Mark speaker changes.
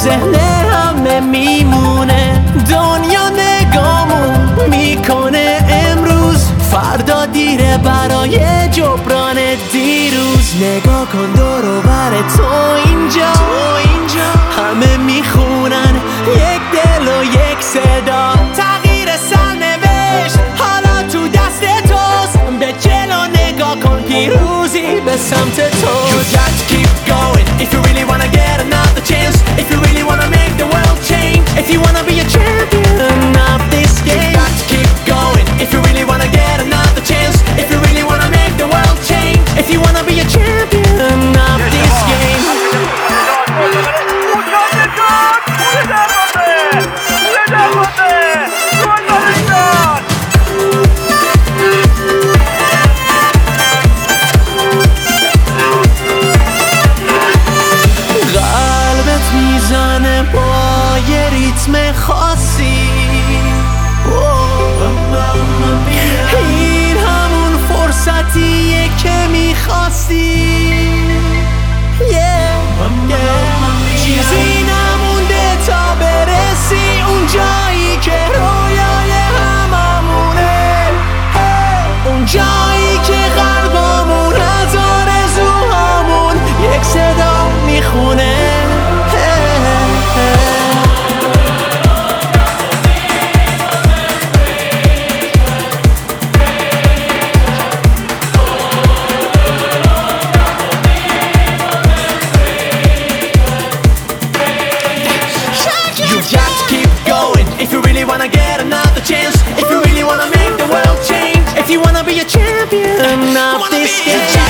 Speaker 1: ذهن همه میمونه. دنیا نگامون میکنه امروز، فردا دیره برای جبران دیروز. نگاه کن دور و بر تو اینجا همه میخونن یک دل و یک صدا. تغییر سرنوشت حالا تو دست توست، به جلو نگاه کن پیروزی به سمت توست. You got to keep going if you really wanna get another chance, if you really wanna make the world change, if you wanna be a champion of this game. You got to keep going if you really wanna get another chance, if you really wanna make the world change, if you wanna be a champion of this game. قلبت میزنه با یه ریتم خاصی، این همون فرصتیه که میخواستی. چیزی نمونده تا برسی اون جایی که رویای هممونه، اون جایی که قلبمون از آرزوهامون یک صدا میخونه. If you really wanna get another chance, if you really wanna make the world change, if you wanna be a champion of this game.